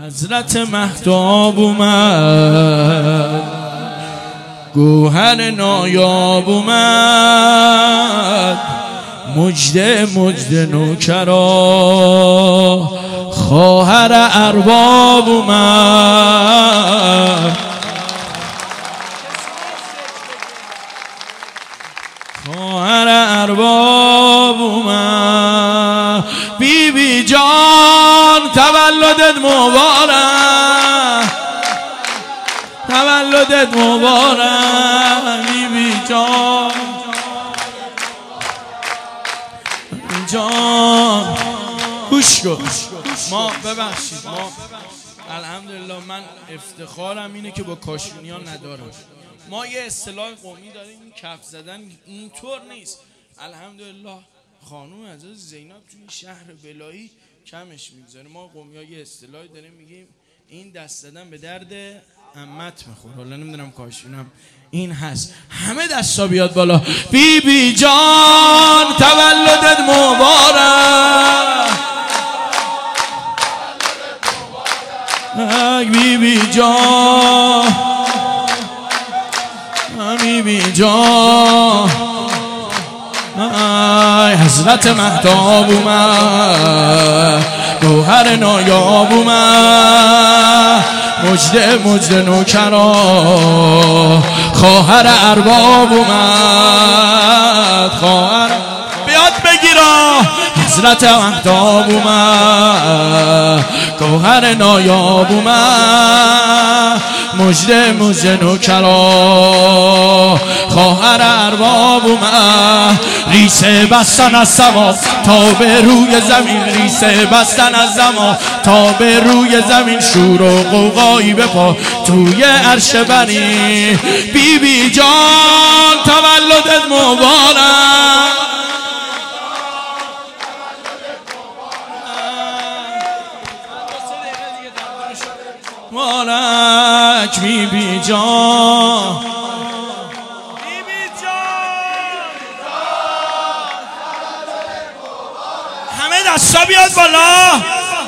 حضرت مهتاب اومد، گوهر نایاب اومد، مجده مجده نوکرا، خواهر ارباب اومد، خواهر ارباب اومد. بی بی جان تولدت مبارک، تولدت مبارک بی بی جان، جان گوش کن. ما ببخشید، ما الحمدلله من افتخارم اینه که با کاشونیان ندارم. ما یه اصطلاح قومی داریم، کف زدن اینطور نیست. الحمدلله خانوم حضرت زینب توی شهر بلایی کمش میگذاره. ما قومی ها یه اصطلاحی داریم میگیم این دست زدن به درد عمت میخوره. حالا نمیدونم کاشونم این هست. همه دستا بیاد بالا. بی بی جان تولدت مبارک، بی بی جان، بی بی جان، حضرت مهتاب اومد، گوهر نایاب اومد، مجده مجده نوکرا، خواهر ارباب اومد، خواهر بیاد بگیرا. حضرت مهتاب اومد، گوهر نایاب اومد، مجده مجده نوکرا، خواهر ارباب اومد. ریسه بستن از سما تا به روی زمین، ریسه بستن از سما تا به روی زمین، شور و غوغایی بپا توی عرش بنی. بی بی جان تولدت مبارک، مبارک بی بی جان، بی بی جان. همه دستا بیاد بالا،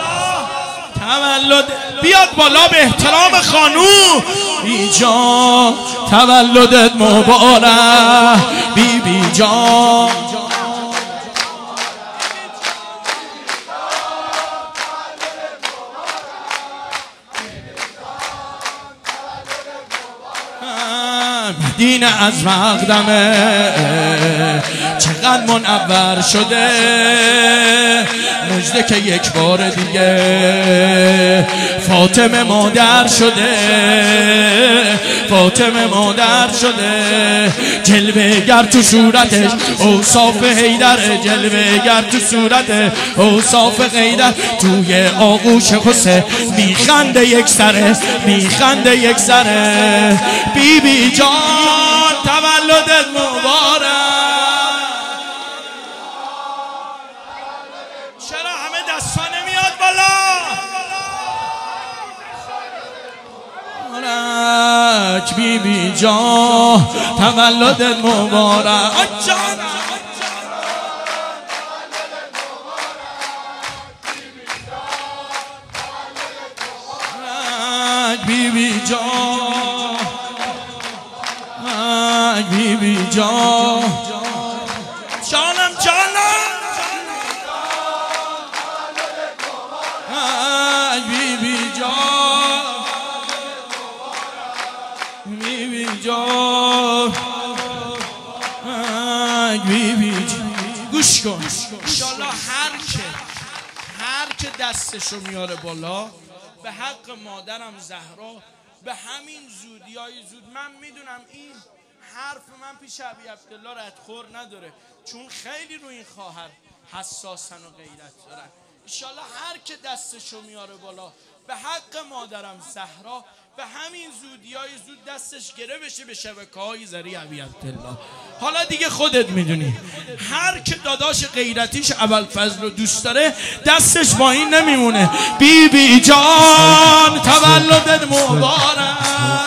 تولد بیاد بالا به احترام خانوم. بی جان تولدت مبارک، بی بی جان، مدینه از مقدمه چقدر منور شده، مجده که یک بار دیگه فاطمه مادر شده، فاطمه مادر شده. جلوه گر تو صورتش اوصاف حیدر، جلوه گر تو صورت اوصاف حیدر، توی آغوش حسین میخنده یک سره، میخنده یک سره. بی بی جان تولدت مبارک. چرا همه دستا نمیاد بالا؟ مبارک بی بی جان تولدت مبارک. جان بی بی جان، بی بی جان، جانم جانم، بی بی جان، بی بی جان، بی بی جان. گوش کن. انشالله هر که دستشو میاره بالا به حق مادرم زهرا به همین زودیای زود. من میدونم این حرف من پیش ابی عبدالله ردخور نداره، چون خیلی رو این خواهر حساسن و غیرت دارن. انشالله هر که دستشو میاره بالا به حق مادرم زهرا به همین زودیای زود دستش گره بشه به شبکه‌های زری ابی عبدالله. حالا دیگه خودت میدونی، هر که داداش غیرتیش ابوالفضل رو دوست داره دستش با این نمیمونه. بی بی جان تولدت مبارک.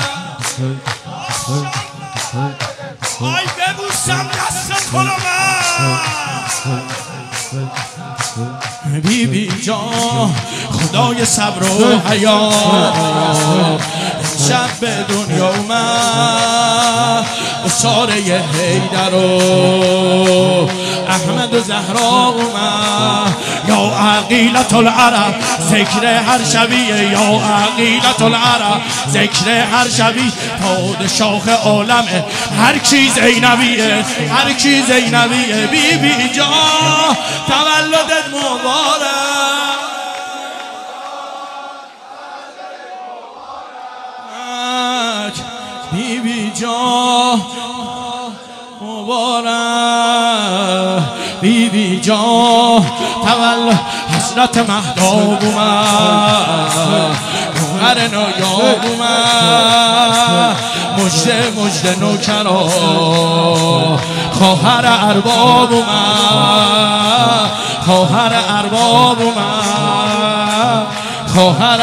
آی ببوسم دست تو رو من. بی بی جان خدای صبر و حیا شب به دنیا اومد اساره حیدر و احمد و زهرا اومد یا عقیلت العرب ذکر هر شبیه یا عقیلت العرب ذکر هر شبی پادشاه عالمه هر کی زینبیه هر کی زینبیه بی بی جان تولدت مبارک بی بی جان مبارک بی بی جان تولد حضرت مهداب اومد گوهر نایاب اومد مجده مجده نوکرا خواهر ارباب اومد خواهر ارباب اومد خواهر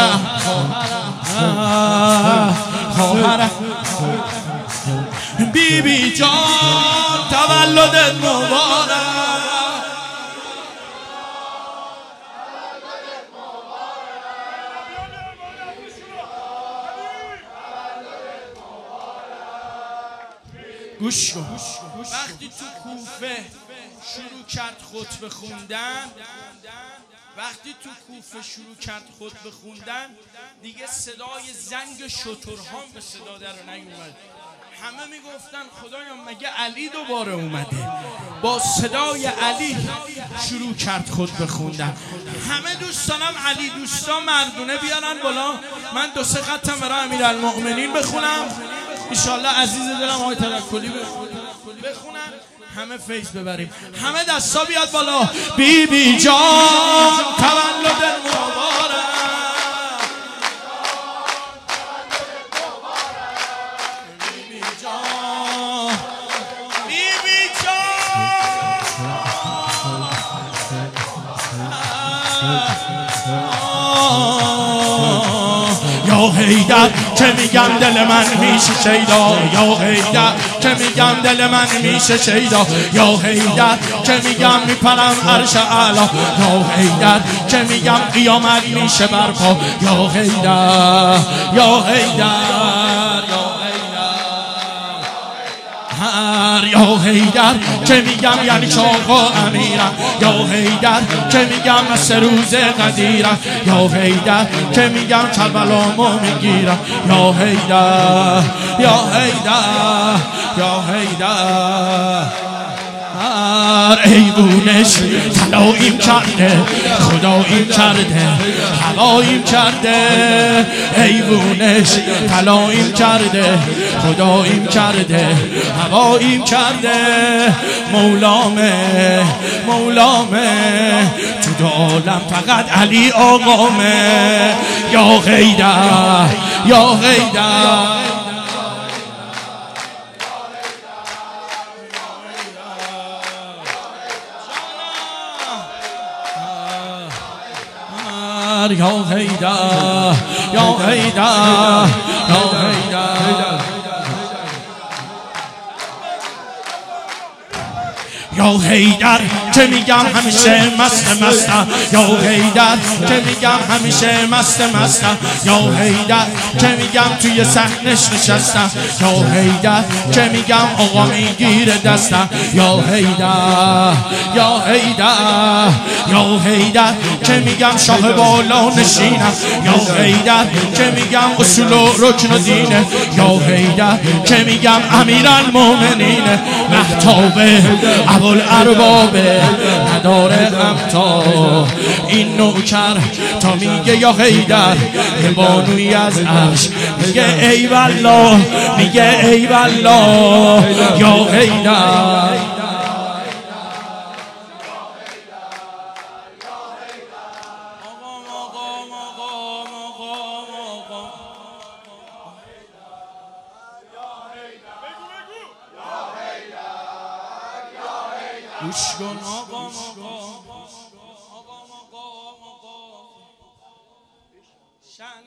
بی بی جان تولدت مبارک گوش کن وقتی تو کوفه شروع کرد خطبه خوندن وقتی تو کوفه شروع کرد خطبه خوندن دیگه صدای زنگ شترها به صدا در نیومد همه میگفتن خدایا مگه علی دوباره اومده با صدای علی شروع کرد خطبه خوندن همه دوستانم علی دوستا مردونه بیارن بالا من دو سه خطم برای امیرالمؤمنین بخونم انشالله عزیز دلم آقای توکلی بخونن همه فیض ببریم همه دستا بیاد بالا بی بی جان تولد مبارک بی بی جان بی بی جان یا حیدر که میگم دل من میشه شیدا یا حیدر که میگم دل من میشه شیدا یا حیدر که میگم میپرم عرش اعلا یا حیدر که میگم قیامت میشه برپا یا حیدر یا حیدر یا حیدر که میگم یعنی چاقا امیرم یا حیدر که میگم سه روز قدیرم یا حیدر که میگم کربلامو میگیرم یا حیدر یا حیدر یا حیدر ایوونش طلاییم کرده خداییم کرده هواییم کرده ایوونش طلاییم کرده خداییم کرده هواییم کرده مولامه مولامه تو دو عالم فقط علی آقامه یا حیدر یا حیدر یا حیدر یا حیدر یا حیدر یا حیدر که میگم همیشه مست مستم یا حیدر که میگم همیشه مست مستم یا حیدر که میگم توی صحنش نشستم یا حیدر که میگم آقا میگیره دستم یا حیدر یا حیدر یا حیدر که میگم شاه بالا نشینم یا حیدر که میگم اصول و رکن و دینه یا حیدر که میگم امیرالمؤمنینه مهتابه ابوالاربابه نداره همتا این نوکر تا میگه یا حیدر یه بانوی از عرش میگه ای والله میگه ای والله یا حیدر گوش کن آقا شأن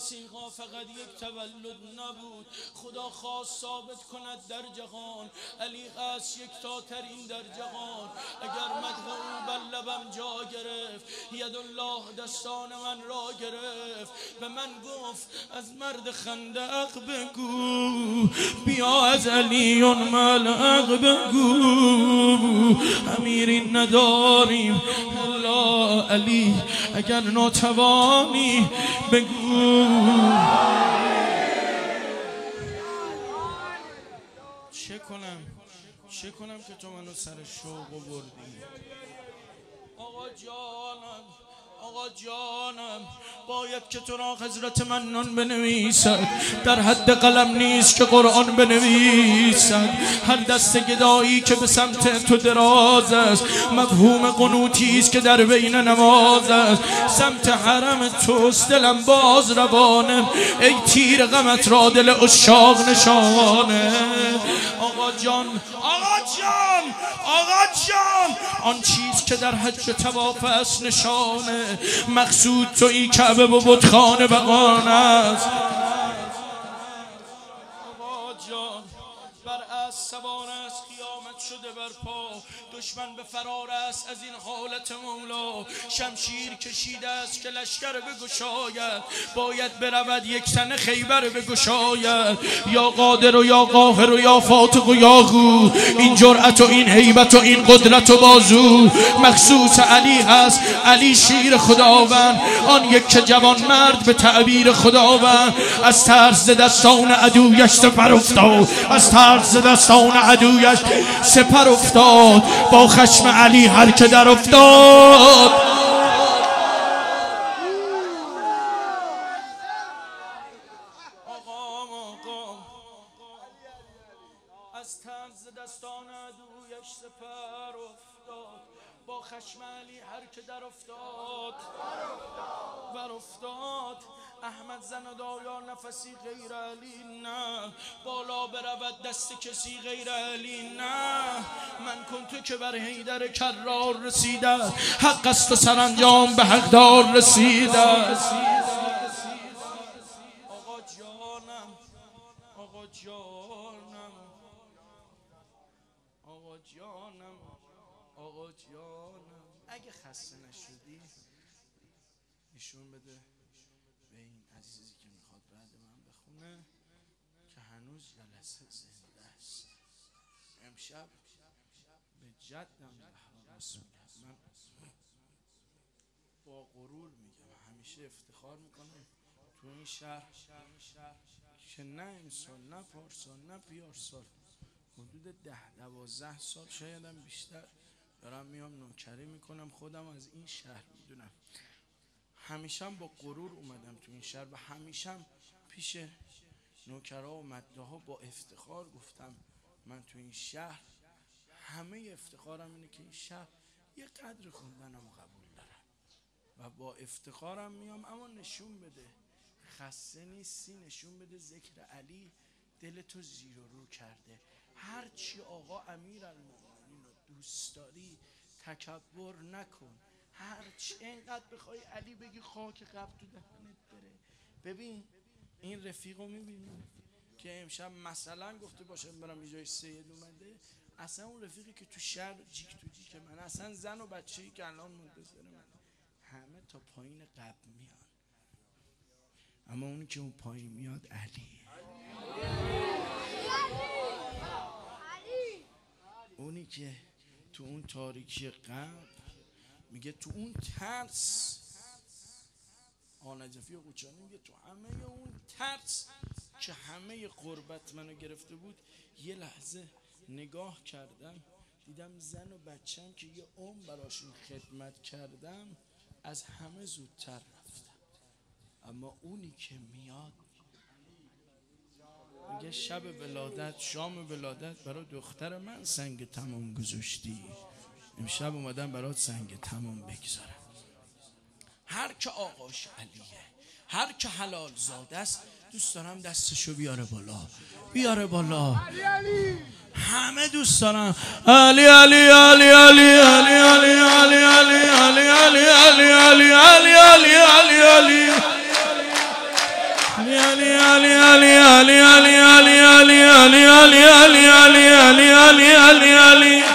پس این فقط یک تولد نبود، خدا خواست ثابت کند در جهان علی است یکتاترین در جهان. اگر مدح او بر لبم جا گرفت، ید الله دستان من را گرفت. به من گفت از مرد خندق بگو، بیا از علی ملق بگو، امیری نداریم الله علی، اگر ناتوانی بگو. چه کنم که تو منو سر شوق بردی؟ آقا جانم باید که تو را حضرت منان بنویسد، در حد قلم نیست که قرآن بنویسد. هر دست گدایی که به سمت تو دراز است، مفهوم قنوتی است که در بین نماز است. سمت حرم توست دلم باز روانه، ای تیر غمت را دل عشاق نشانه. آقا جان آن چیز که در حج طواف است نشانه، مقصود تویی کعبه و بتخانه بقان است. آقا جان بر اسب سوار است، قیامت شده بر پا، دشمن به فرار است از این حالت مولا. شمشیر کشیده است که لشکر بگشاید، باید برود یک تن خیبر بگشاید. یا قادر و یا قاهر و یا فاتق و یا هو، این جرأت و این هیبت و این قدرت و بازو مخصوص علی هست. علی شیر خداوند، آن یک که جوان مرد به تعبیر خداوند. از ترس دستان عدویش سپر افتاد، از ترس دستان عدویش سپر افتاد. با خشم علی هر که در افتاد، از ترس دستان عدویش سپر افتاد. با خشم علی هر که در افتاد بر افتاد. احمد زن و دایا نفسی غیر علی نه، بالا برود دست کسی غیر علی نه. من کنتو که بر حیدر کرار رسیده، حق است و سرانجام به حقدار رسیده. آقا جانم اگه خسته نشدی نشون بده به این عزیزی که میخواد بعد من بخونه که هنوز جلسه زنده است. امشب به جدم رسول من با غرور میگم، همیشه افتخار میکنم تو این شهر که نه امسال نه پارسال نه بیارسال، حدود 10-12 سال شایدم بیشتر دارم میام نوکری میکنم. خودم از این شهر میدونم، همیشم با غرور اومدم تو این شهر و همیشم پیش نوکرها و مداها با افتخار گفتم من تو این شهر همه افتخارم اینه که این شهر یه قدر خوندنم قبول دارم و با افتخارم میام. اما نشون بده خسته نیستی، نشون بده ذکر علی دلتو زیر و رو کرده. هرچی آقا امیرالمومنین رو دوست داری تکبر نکن، هرچی اینقدر بخوای علی بگی خاک قبر تو دهنت بره. ببین این رفیقو میبینی که امشب مثلا گفته باشم برم یه جای سید اومده، اصلا اون رفیقی که تو شهر جیک تو جیک من، اصلا زن و بچه‌ای که الان منتظر من، همه تا پایین قبر میان، اما اونی که اون پایین میاد علیه. اونی که تو اون تاریکی قبر میگه، تو اون ترس، آنجفی و قوچانی میگه تو همه اون ترس که همه قربت منو گرفته بود، یه لحظه نگاه کردم دیدم زن و بچم که یه عمر براشون خدمت کردم از همه زودتر رفتم. اما اونی که میاد میگه شب ولادت، شام ولادت برای دختر من سنگ تمام گذاشتی، امشب اومدم برات سنگ تمام بگذارم. هر که آقاش علیه، هر که حلال زاده است، دوست دارم دستشو بیاره بالا، بیاره بالا. همه دوست دارم علی علی علی علی علی علی علی علی علی علی علی علی علی علی علی علی. علی علی علی علی علی علی علی علی علی علی علی علی علی علی علی